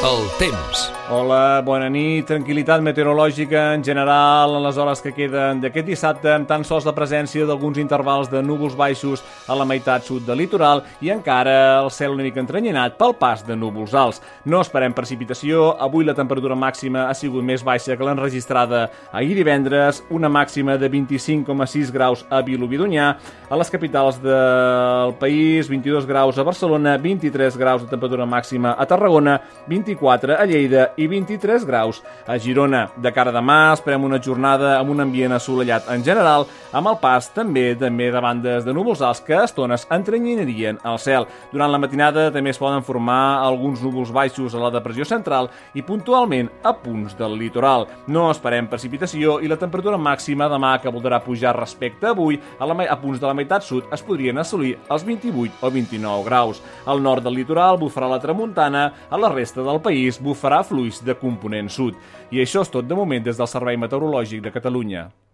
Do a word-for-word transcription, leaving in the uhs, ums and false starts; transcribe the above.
El temps. Hola, bona nit. Tranquil·litat meteorològica en general en les hores que queden d'aquest dissabte, amb tan sols la presència d'alguns intervals de núvols baixos a la meitat sud del litoral i encara el cel una mica entrenyinat pel pas de núvols alts. No esperem precipitació. Avui la temperatura màxima ha sigut més baixa que l'enregistrada ahir divendres, una màxima de vint-i-cinc coma sis graus a Vilobí d'Onyar. A les capitals del país, vint-i-dos graus a Barcelona, vint-i-tres graus de temperatura màxima a Tarragona, vint-i-quatre a Lleida i vint-i-tres graus a Girona. De cara a demà esperem una jornada amb un ambient assolellat en general, amb el pas també també de bandes de núvols alts que a estones entrenyinarien el cel. Durant la matinada també es poden formar alguns núvols baixos a la depressió central i puntualment a punts del litoral. No esperem precipitació i la temperatura màxima demà, que voldrà pujar respecte a avui, a, la, a punts de la meitat sud es podrien assolir els vint-i-vuit o vint-i-nou graus. Al nord del litoral bufarà la tramuntana, a la resta del país bufarà fluix de component sud. I això és tot de moment des del Servei Meteorològic de Catalunya.